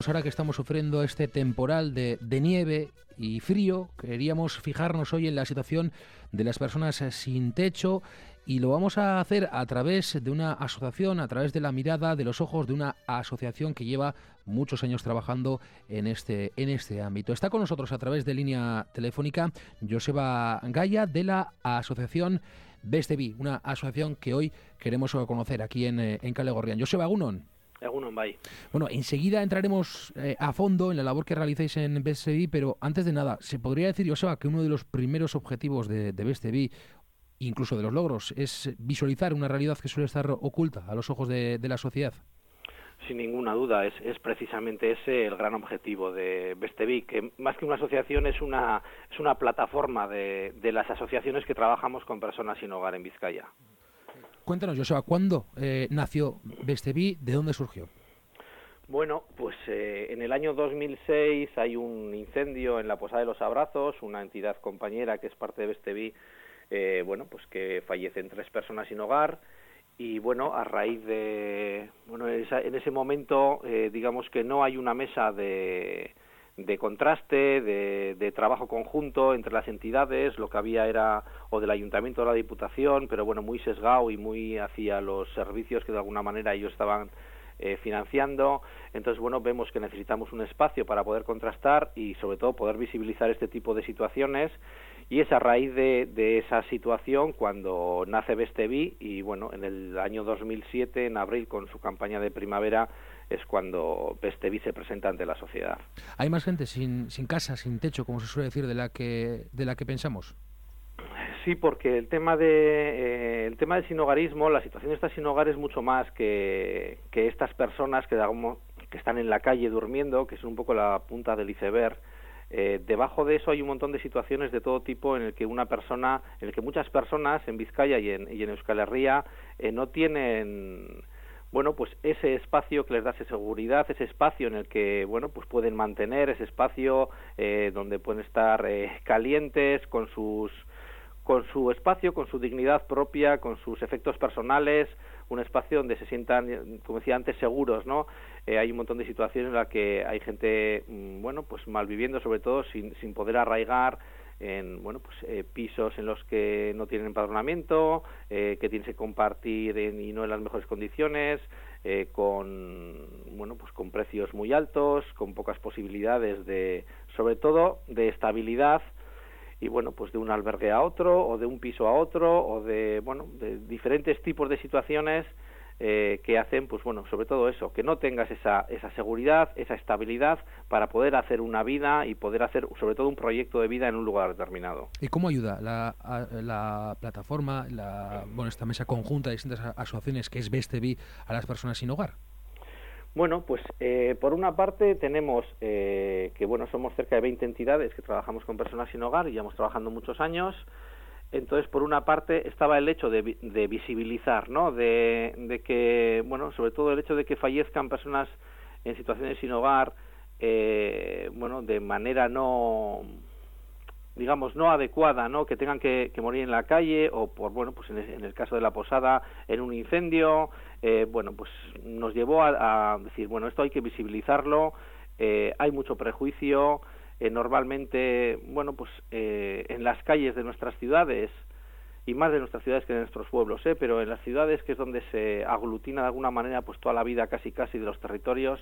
Ahora que estamos sufriendo este temporal de nieve y frío, queríamos fijarnos hoy en la situación de las personas sin techo y lo vamos a hacer a través de una asociación, a través de la mirada, de los ojos de una asociación que lleva muchos años trabajando en este ámbito. Está con nosotros a través de línea telefónica Joseba Gaya de la asociación Bestevi, una asociación que hoy queremos conocer aquí en Kale Gorrian. Joseba, egunon. Egunon, bai. Bueno, enseguida entraremos a fondo en la labor que realizáis en Bestevi, pero antes de nada, ¿se podría decir, Joseba, que uno de los primeros objetivos de Bestevi, incluso de los logros, es visualizar una realidad que suele estar oculta a los ojos de la sociedad? Sin ninguna duda, es precisamente ese el gran objetivo de Bestevi, que más que una asociación es una plataforma de las asociaciones que trabajamos con personas sin hogar en Vizcaya. Cuéntanos, Joseba, ¿cuándo nació Bestevi? ¿De dónde surgió? Bueno, pues en el año 2006 hay un incendio en la Posada de los Abrazos, una entidad compañera que es parte de Bestevi, pues que fallecen 3 personas sin hogar. Y bueno, a raíz de, en ese momento, digamos que no hay una mesa de contraste, de trabajo conjunto entre las entidades, lo que había era o del Ayuntamiento o de la Diputación, pero bueno, muy sesgado y muy hacia los servicios que de alguna manera ellos estaban financiando. Entonces, bueno, vemos que necesitamos un espacio para poder contrastar y sobre todo poder visibilizar este tipo de situaciones. Y es a raíz de esa situación cuando nace Bestevi y bueno, en el año 2007, en abril, con su campaña de primavera, es cuando Bestevi se presenta ante la sociedad. ¿Hay más gente sin casa, sin techo, como se suele decir, de la que pensamos? Sí, porque el tema del sinhogarismo, la situación de estas sin hogar es mucho más que estas personas que están en la calle durmiendo, que es un poco la punta del iceberg. Debajo de eso hay un montón de situaciones de todo tipo en el que muchas personas en Vizcaya y en Euskal Herria no tienen pues ese espacio que les da esa seguridad, ese espacio en el que pues pueden mantener ese espacio donde pueden estar calientes con su espacio, con su dignidad propia, con sus efectos personales, un espacio donde se sientan, como decía antes, seguros, ¿no? Hay un montón de situaciones en las que hay gente, pues malviviendo, sobre todo sin poder arraigar en, pisos en los que no tienen empadronamiento, que tienen que compartir y no en las mejores condiciones, con precios muy altos, con pocas posibilidades sobre todo, de estabilidad. Y pues de un albergue a otro, o de un piso a otro, o de diferentes tipos de situaciones que hacen, sobre todo eso, que no tengas esa seguridad, esa estabilidad para poder hacer una vida y poder hacer, sobre todo, un proyecto de vida en un lugar determinado. ¿Y cómo ayuda la plataforma, esta mesa conjunta de distintas asociaciones que es Bestevi a las personas sin hogar? Bueno, pues por una parte tenemos que somos cerca de 20 entidades que trabajamos con personas sin hogar y llevamos trabajando muchos años. Entonces, por una parte estaba el hecho de visibilizar, ¿no? De que, sobre todo el hecho de que fallezcan personas en situaciones sin hogar, de manera no adecuada, ¿no? Que tengan que morir en la calle o en el caso de la Posada en un incendio, pues nos llevó a decir, esto hay que visibilizarlo, hay mucho prejuicio, normalmente, en las calles de nuestras ciudades y más de nuestras ciudades que de nuestros pueblos, pero en las ciudades, que es donde se aglutina de alguna manera pues toda la vida casi de los territorios,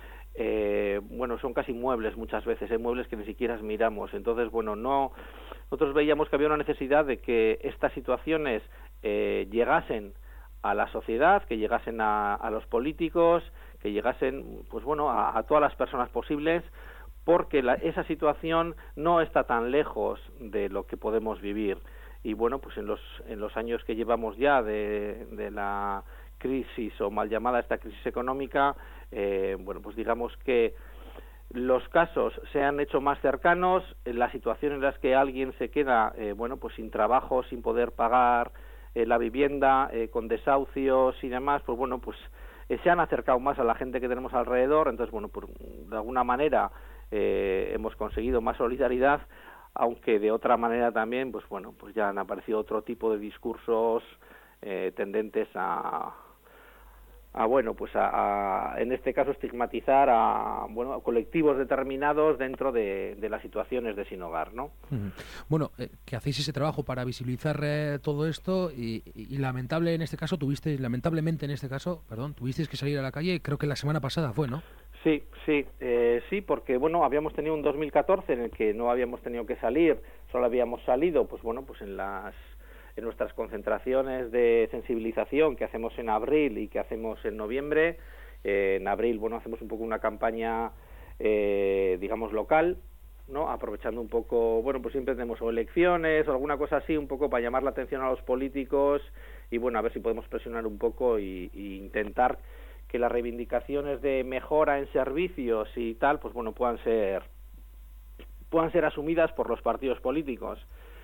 son casi muebles muchas veces, muebles que ni siquiera miramos. Entonces, nosotros veíamos que había una necesidad de que estas situaciones llegasen a la sociedad, que llegasen a los políticos, que llegasen a todas las personas posibles, porque esa situación no está tan lejos de lo que podemos vivir. Y en los años que llevamos ya de la crisis, o mal llamada esta crisis económica, digamos que los casos se han hecho más cercanos, la situación en las que alguien se queda sin trabajo, sin poder pagar la vivienda, con desahucios y demás, se han acercado más a la gente que tenemos alrededor. Entonces, de alguna manera hemos conseguido más solidaridad, aunque de otra manera también, ya han aparecido otro tipo de discursos tendentes a bueno, pues en este caso estigmatizar a colectivos determinados dentro de las situaciones de sin hogar, ¿no? Bueno, que hacéis ese trabajo para visibilizar todo esto y lamentablemente en este caso tuvisteis que salir a la calle, creo que la semana pasada fue, ¿no? Sí, porque habíamos tenido un 2014 en el que no habíamos tenido que salir, solo habíamos salido, pues en nuestras concentraciones de sensibilización que hacemos en abril y que hacemos en noviembre. En abril, hacemos un poco una campaña, digamos, local, ¿no? Aprovechando un poco, pues siempre tenemos o elecciones o alguna cosa así, un poco para llamar la atención a los políticos y, a ver si podemos presionar un poco y intentar que las reivindicaciones de mejora en servicios y tal, pues puedan ser asumidas por los partidos políticos.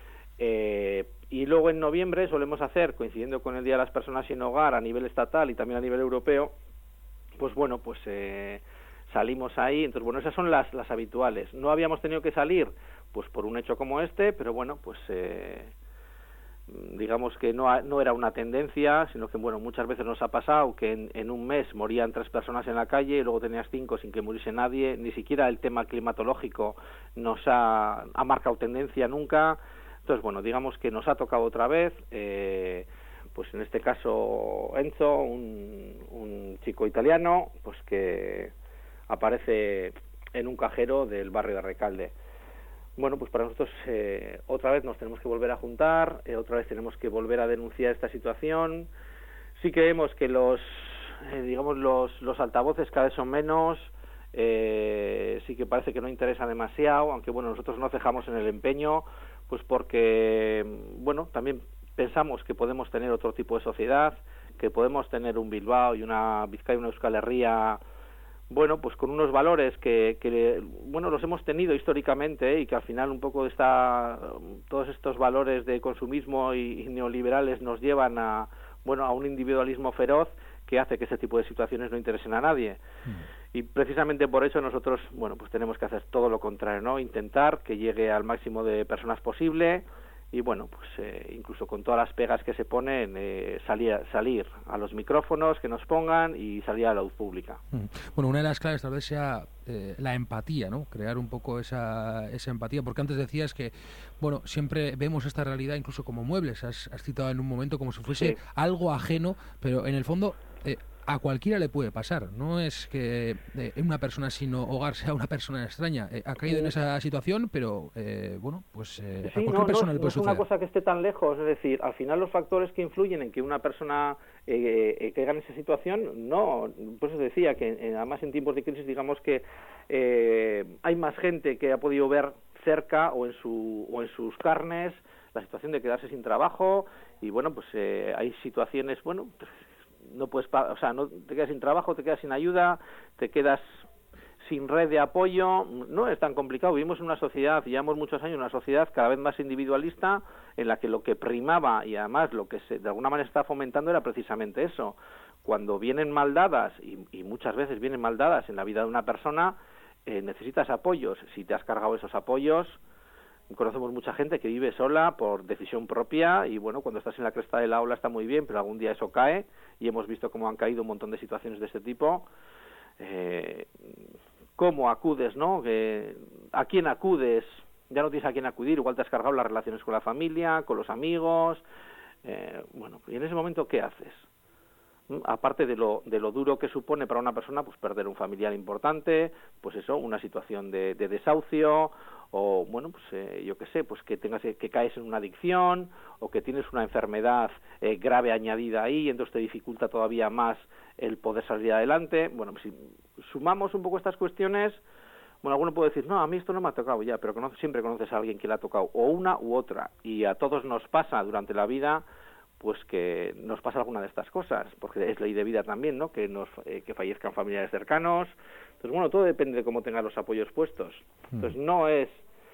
Y luego en noviembre solemos hacer, coincidiendo con el Día de las Personas sin Hogar a nivel estatal y también a nivel europeo, salimos ahí. Entonces, esas son las habituales. No habíamos tenido que salir, pues por un hecho como este, pero digamos que no era una tendencia, sino que muchas veces nos ha pasado que en un mes morían 3 personas en la calle y luego tenías 5 sin que muriese nadie. Ni siquiera el tema climatológico nos ha marcado tendencia nunca. Entonces, digamos que nos ha tocado otra vez, pues en este caso Enzo, un chico italiano, pues que aparece en un cajero del barrio de Recalde. Pues para nosotros otra vez nos tenemos que volver a juntar, otra vez tenemos que volver a denunciar esta situación. Sí que vemos que los altavoces cada vez son menos, sí que parece que no interesa demasiado, aunque nosotros no cejamos en el empeño, pues porque también pensamos que podemos tener otro tipo de sociedad, que podemos tener un Bilbao y una Vizcaya y una Euskal Herria, pues con unos valores que los hemos tenido históricamente y que al final un poco todos estos valores de consumismo y neoliberales nos llevan a un individualismo feroz que hace que ese tipo de situaciones no interesen a nadie. Y precisamente por eso nosotros, pues tenemos que hacer todo lo contrario, ¿no? Intentar que llegue al máximo de personas posible y, incluso con todas las pegas que se ponen, salir a los micrófonos que nos pongan y salir a la luz pública. Una de las claves tal vez sea la empatía, ¿no? Crear un poco esa empatía, porque antes decías que, siempre vemos esta realidad incluso como muebles, has citado en un momento como si fuese algo ajeno, pero en el fondo a cualquiera le puede pasar. No es que una persona sin hogar sea una persona extraña. Ha caído en esa situación, pero a cualquier persona le puede suceder. No es una cosa que esté tan lejos. Es decir, al final los factores que influyen en que una persona caiga en esa situación, no. Por eso decía que además en tiempos de crisis, digamos que hay más gente que ha podido ver cerca o en sus carnes la situación de quedarse sin trabajo y hay situaciones, no puedes, no te quedas sin trabajo, te quedas sin ayuda, te quedas sin red de apoyo. No es tan complicado. Vivimos en una sociedad, llevamos muchos años, una sociedad cada vez más individualista, en la que lo que primaba y además lo que de alguna manera está fomentando era precisamente eso. Cuando vienen mal dadas, y muchas veces vienen mal dadas en la vida de una persona, necesitas apoyos. Si te has cargado esos apoyos, conocemos mucha gente que vive sola por decisión propia y cuando estás en la cresta de la ola está muy bien, pero algún día eso cae y hemos visto cómo han caído un montón de situaciones de este tipo. ¿Cómo acudes, no? ¿A quién acudes? Ya no tienes a quién acudir, igual te has cargado las relaciones con la familia, con los amigos. Y en ese momento, ¿qué haces? Aparte de lo duro que supone para una persona, pues perder un familiar importante, pues eso, una situación de desahucio, o yo qué sé, pues que caes en una adicción, o que tienes una enfermedad grave añadida ahí, entonces te dificulta todavía más el poder salir adelante. Si sumamos un poco estas cuestiones, alguno puede decir, no, a mí esto no me ha tocado ya, pero siempre conoces a alguien que le ha tocado o una u otra, y a todos nos pasa durante la vida, pues que nos pasa alguna de estas cosas, porque es ley de vida también, ¿no? Que fallezcan familiares cercanos. Entonces, todo depende de cómo tengas los apoyos puestos. Entonces, no es,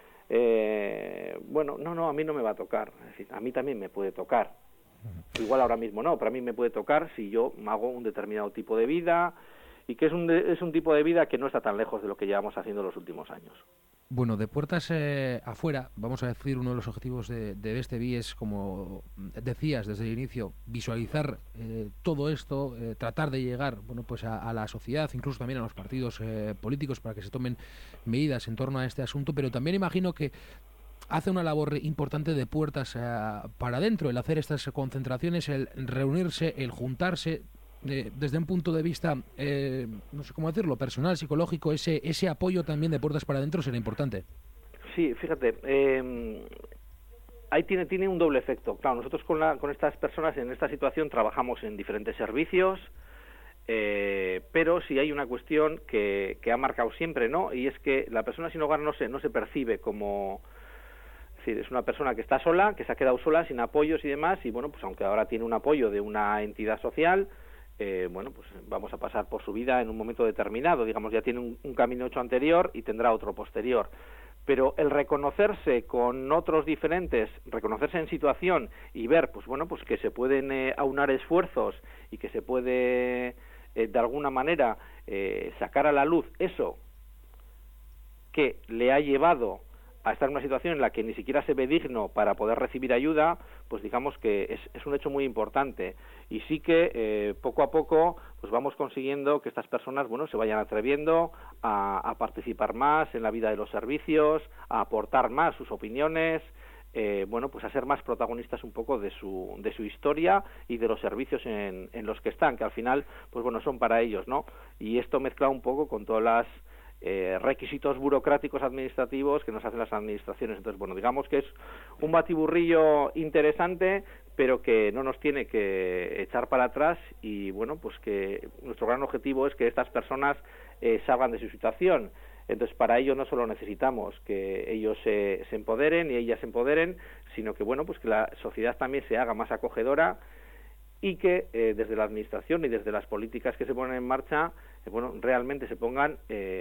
no, a mí no me va a tocar. Es decir, a mí también me puede tocar. Igual ahora mismo no, pero a mí me puede tocar si yo hago un determinado tipo de vida, y que es un tipo de vida que no está tan lejos de lo que llevamos haciendo los últimos años. Bueno, de puertas afuera, vamos a decir, uno de los objetivos de BSTV es, como decías desde el inicio, visualizar todo esto, tratar de llegar, bueno, pues a la sociedad, incluso también a los partidos políticos, para que se tomen medidas en torno a este asunto, pero también imagino que hace una labor importante de puertas para adentro, el hacer estas concentraciones, el reunirse, el juntarse. Desde un punto de vista, no sé cómo decirlo, personal, psicológico, ese apoyo también de puertas para adentro será importante. Sí, fíjate, ahí tiene un doble efecto. Claro, nosotros con estas personas en esta situación trabajamos en diferentes servicios, pero sí hay una cuestión que ha marcado siempre, ¿no? Y es que la persona sin hogar no se percibe como... Es decir, es una persona que está sola, que se ha quedado sola, sin apoyos y demás, y bueno, pues aunque ahora tiene un apoyo de una entidad social... bueno, pues vamos a pasar por su vida en un momento determinado, digamos, ya tiene un camino hecho anterior y tendrá otro posterior. Pero el reconocerse con otros diferentes, reconocerse en situación y ver, pues bueno, pues que se pueden aunar esfuerzos y que se puede, de alguna manera, sacar a la luz eso que le ha llevado a estar en una situación en la que ni siquiera se ve digno para poder recibir ayuda, pues digamos que es un hecho muy importante. Y sí que poco a poco pues vamos consiguiendo que estas personas, bueno, se vayan atreviendo a participar más en la vida de los servicios, a aportar más sus opiniones, bueno, pues a ser más protagonistas un poco de su historia y de los servicios en los que están, que al final, pues bueno, son para ellos, ¿no? Y esto mezclado un poco con todas las requisitos burocráticos administrativos que nos hacen las administraciones. Entonces, bueno, digamos que es un batiburrillo interesante, pero que no nos tiene que echar para atrás y, bueno, pues que nuestro gran objetivo es que estas personas salgan de su situación. Entonces, para ello no solo necesitamos que ellos se empoderen y ellas se empoderen, sino que, bueno, pues que la sociedad también se haga más acogedora y que desde la administración y desde las políticas que se ponen en marcha, bueno, realmente se pongan,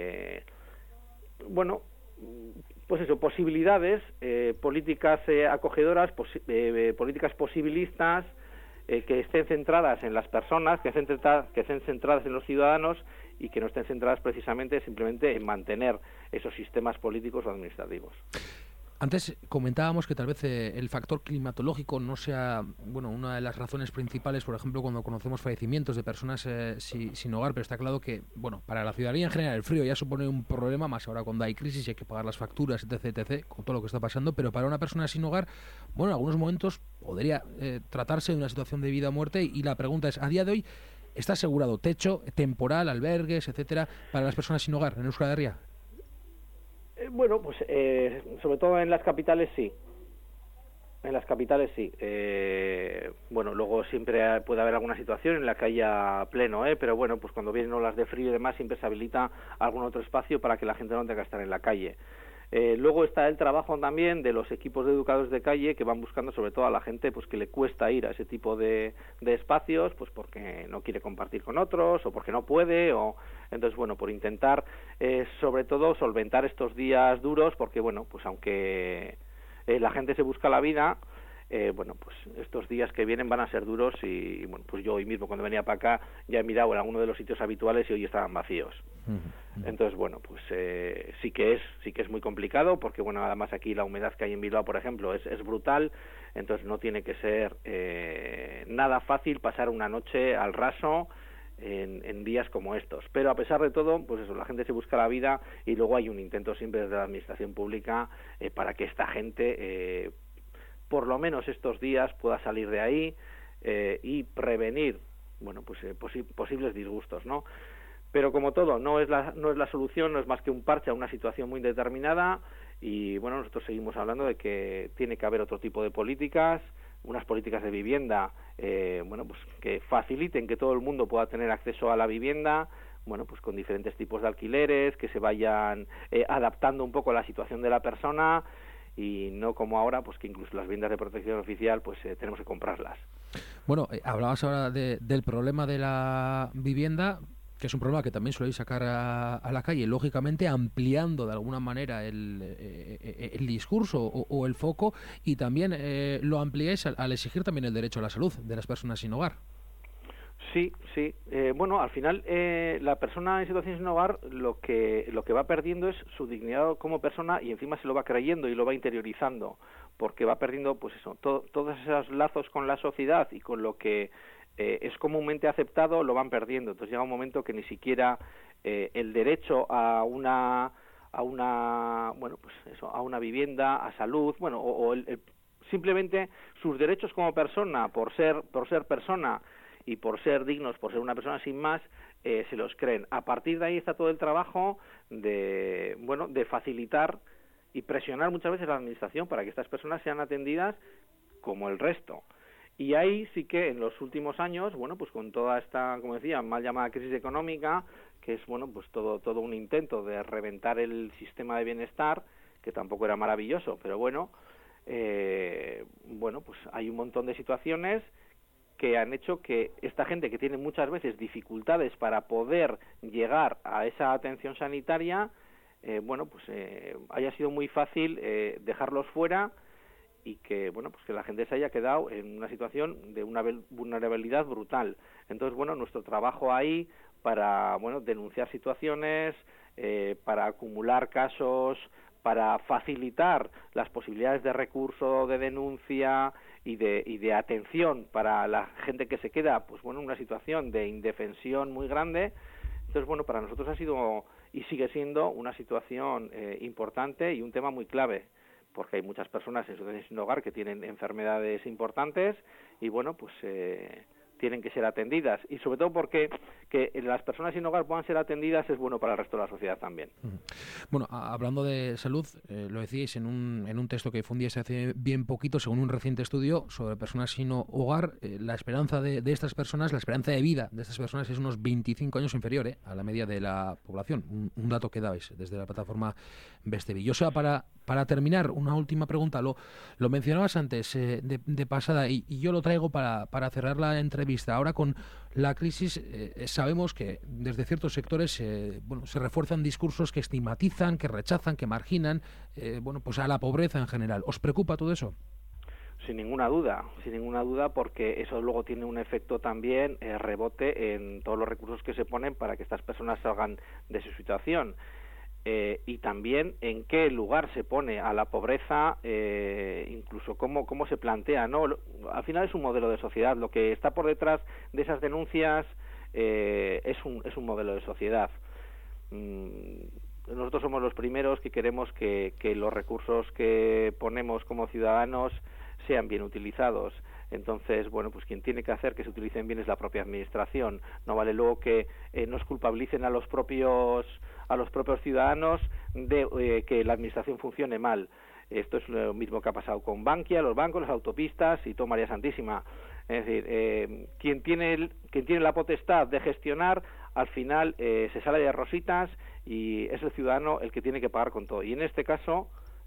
bueno, pues eso, posibilidades, políticas acogedoras, políticas posibilistas, que estén centradas en las personas, que estén centradas en los ciudadanos y que no estén centradas precisamente simplemente en mantener esos sistemas políticos o administrativos. Antes comentábamos que tal vez el factor climatológico no sea, bueno, una de las razones principales, por ejemplo, cuando conocemos fallecimientos de personas sin hogar, pero está claro que, bueno, para la ciudadanía en general el frío ya supone un problema, más ahora cuando hay crisis y hay que pagar las facturas, etc., con todo lo que está pasando, pero para una persona sin hogar, bueno, en algunos momentos podría tratarse de una situación de vida o muerte, y la pregunta es, a día de hoy, ¿está asegurado techo temporal, albergues, etcétera, para las personas sin hogar en Euskal Herria? Bueno, pues sobre todo en las capitales sí. En las capitales sí. Bueno, luego siempre puede haber alguna situación en la que haya pleno, pero bueno, pues cuando vienen olas de frío y demás siempre se habilita algún otro espacio para que la gente no tenga que estar en la calle. Luego está el trabajo también de los equipos de educadores de calle que van buscando sobre todo a la gente pues que le cuesta ir a ese tipo de espacios, pues porque no quiere compartir con otros o porque no puede, o entonces bueno, por intentar sobre todo solventar estos días duros, porque bueno, pues aunque la gente se busca la vida, bueno, pues estos días que vienen van a ser duros y bueno, pues yo hoy mismo cuando venía para acá ya he mirado en alguno de los sitios habituales y hoy estaban vacíos. Entonces, bueno, pues sí que es muy complicado porque, bueno, además aquí la humedad que hay en Bilbao, por ejemplo, es brutal, entonces no tiene que ser nada fácil pasar una noche al raso en días como estos. Pero a pesar de todo, pues eso, la gente se busca la vida y luego hay un intento siempre desde la administración pública para que esta gente, por lo menos estos días, pueda salir de ahí y prevenir, bueno, pues posibles disgustos, ¿no? Pero como todo, no es la solución, no es más que un parche a una situación muy determinada y bueno, nosotros seguimos hablando de que tiene que haber otro tipo de políticas, unas políticas de vivienda, bueno, pues que faciliten que todo el mundo pueda tener acceso a la vivienda, bueno, pues con diferentes tipos de alquileres, que se vayan adaptando un poco a la situación de la persona y no como ahora, pues que incluso las viviendas de protección oficial, pues tenemos que comprarlas. Bueno, hablabas ahora del problema de la vivienda, que es un problema que también soléis sacar a la calle, lógicamente ampliando de alguna manera el discurso o el foco, y también lo ampliáis al exigir también el derecho a la salud de las personas sin hogar. Sí, sí. Bueno, al final la persona en situación sin hogar lo que va perdiendo es su dignidad como persona, y encima se lo va creyendo y lo va interiorizando, porque va perdiendo, pues eso, todos esos lazos con la sociedad y con lo que es comúnmente aceptado, lo van perdiendo. Entonces llega un momento que ni siquiera el derecho a una bueno, pues eso, a una vivienda, a salud, bueno, simplemente sus derechos como persona, por ser persona y por ser dignos, por ser una persona sin más, se los creen. A partir de ahí está todo el trabajo de facilitar y presionar muchas veces a la administración para que estas personas sean atendidas como el resto. Y ahí sí que en los últimos años, bueno, pues con toda esta, como decía, mal llamada crisis económica, que es, bueno, pues todo un intento de reventar el sistema de bienestar, que tampoco era maravilloso, pero bueno, pues hay un montón de situaciones que han hecho que esta gente, que tiene muchas veces dificultades para poder llegar a esa atención sanitaria, haya sido muy fácil dejarlos fuera, y que, bueno, pues que la gente se haya quedado en una situación de una vulnerabilidad brutal. Entonces, bueno, nuestro trabajo ahí para, bueno, denunciar situaciones, para acumular casos, para facilitar las posibilidades de recurso, de denuncia y de atención para la gente que se queda, pues bueno, en una situación de indefensión muy grande. Entonces, bueno, para nosotros ha sido y sigue siendo una situación importante y un tema muy clave, porque hay muchas personas en situación sin hogar que tienen enfermedades importantes y, bueno, pues tienen que ser atendidas, y sobre todo porque que las personas sin hogar puedan ser atendidas es bueno para el resto de la sociedad también. Bueno, hablando de salud, lo decíais en un texto que difundíais hace bien poquito, según un reciente estudio sobre personas sin hogar, la esperanza de estas personas, la esperanza de vida de estas personas es unos 25 años inferior a la media de la población, un dato que dabais desde la plataforma Bestevi. Yo, para terminar, una última pregunta, lo mencionabas antes de pasada, y yo lo traigo para cerrar la entrevista. Ahora, con la crisis, sabemos que desde ciertos sectores se refuerzan discursos que estigmatizan, que rechazan, que marginan pues a la pobreza en general. ¿Os preocupa todo eso? Sin ninguna duda, porque eso luego tiene un efecto también rebote en todos los recursos que se ponen para que estas personas salgan de su situación. Y también en qué lugar se pone a la pobreza, incluso cómo se plantea, ¿no? Al final es un modelo de sociedad. Lo que está por detrás de esas denuncias es un modelo de sociedad. Nosotros somos los primeros que queremos que los recursos que ponemos como ciudadanos sean bien utilizados. Entonces, bueno, pues quien tiene que hacer que se utilicen bien es la propia administración. No vale luego que nos culpabilicen a los propios ciudadanos de que la administración funcione mal. Esto es lo mismo que ha pasado con Bankia, los bancos, las autopistas y todo María Santísima. Es decir, quien tiene la potestad de gestionar, al final se sale de rositas y es el ciudadano el que tiene que pagar con todo. Y en este caso,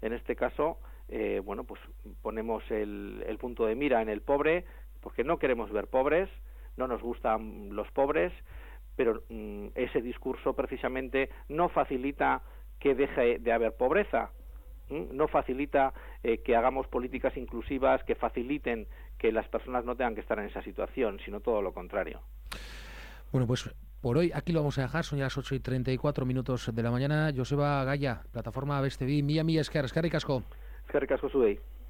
pues ponemos el punto de mira en el pobre, porque no queremos ver pobres, no nos gustan los pobres, pero ese discurso precisamente no facilita que deje de haber pobreza, no facilita que hagamos políticas inclusivas que faciliten que las personas no tengan que estar en esa situación, sino todo lo contrario. Bueno, pues por hoy aquí lo vamos a dejar. Son ya las 8:34 de la mañana. Joseba Gaya, plataforma Bestevi, mila esker, eskerrik asko. Eskerrik asko zuei.